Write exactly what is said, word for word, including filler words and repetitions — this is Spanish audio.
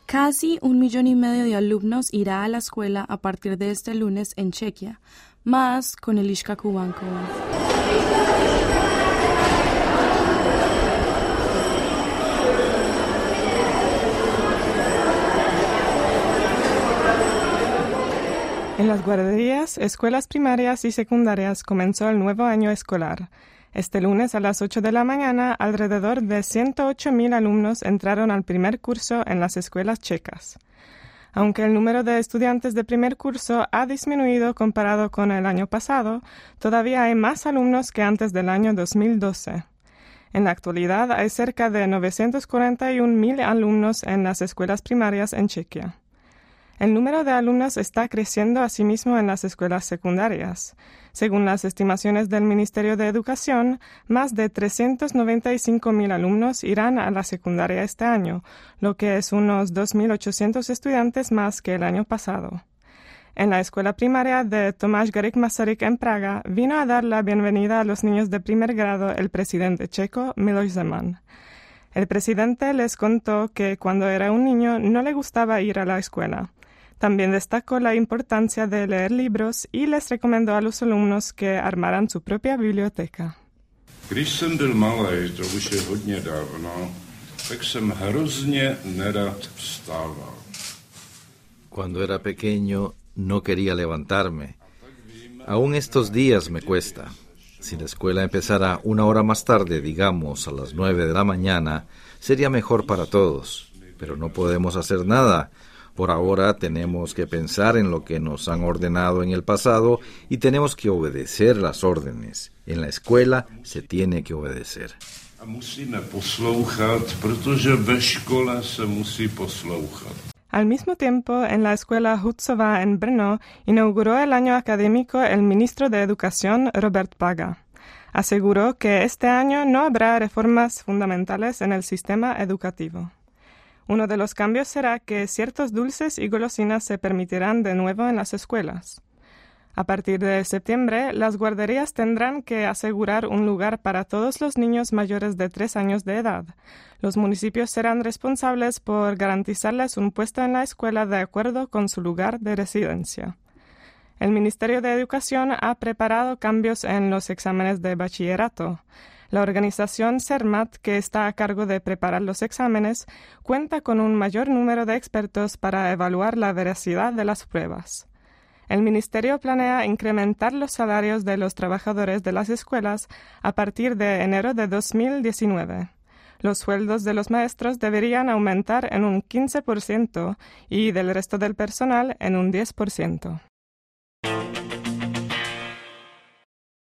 Casi un millón y medio de alumnos irá a la escuela a partir de este lunes en Chequia, más con el Ishka Kubanko. En las guarderías, escuelas primarias y secundarias comenzó el nuevo año escolar. Este lunes a las ocho de la mañana, alrededor de ciento ocho mil alumnos entraron al primer curso en las escuelas checas. Aunque el número de estudiantes de primer curso ha disminuido comparado con el año pasado, todavía hay más alumnos que antes del año dos mil doce. En la actualidad hay cerca de novecientos cuarenta y un mil alumnos en las escuelas primarias en Chequia. El número de alumnos está creciendo asimismo en las escuelas secundarias. Según las estimaciones del Ministerio de Educación, más de trescientos noventa y cinco mil alumnos irán a la secundaria este año, lo que es unos dos mil ochocientos estudiantes más que el año pasado. En la escuela primaria de Tomáš Garrigue Masaryk en Praga vino a dar la bienvenida a los niños de primer grado el presidente checo Miloš Zeman. El presidente les contó que cuando era un niño no le gustaba ir a la escuela. También destacó la importancia de leer libros y les recomendó a los alumnos que armaran su propia biblioteca. Když jsem byl malej, to už je hodně dávno, tak jsem hrozně nerad vstával. Cuando era pequeño no quería levantarme. Aún estos días me cuesta. Si la escuela empezara una hora más tarde, digamos a las nueve de la mañana, sería mejor para todos. Pero no podemos hacer nada. Por ahora tenemos que pensar en lo que nos han ordenado en el pasado y tenemos que obedecer las órdenes. En la escuela se tiene que obedecer. A musíme poslouchat, protože ve škole se musí poslouchat. Al mismo tiempo, en la escuela Hutzova en Brno inauguró el año académico el ministro de Educación Robert Plaga. Aseguró que este año no habrá reformas fundamentales en el sistema educativo. Uno de los cambios será que ciertos dulces y golosinas se permitirán de nuevo en las escuelas. A partir de septiembre, las guarderías tendrán que asegurar un lugar para todos los niños mayores de tres años de edad. Los municipios serán responsables por garantizarles un puesto en la escuela de acuerdo con su lugar de residencia. El Ministerio de Educación ha preparado cambios en los exámenes de bachillerato. La organización CERMAT, que está a cargo de preparar los exámenes, cuenta con un mayor número de expertos para evaluar la veracidad de las pruebas. El Ministerio planea incrementar los salarios de los trabajadores de las escuelas a partir de enero de dos mil diecinueve. Los sueldos de los maestros deberían aumentar en un quince por ciento y del resto del personal en un diez por ciento.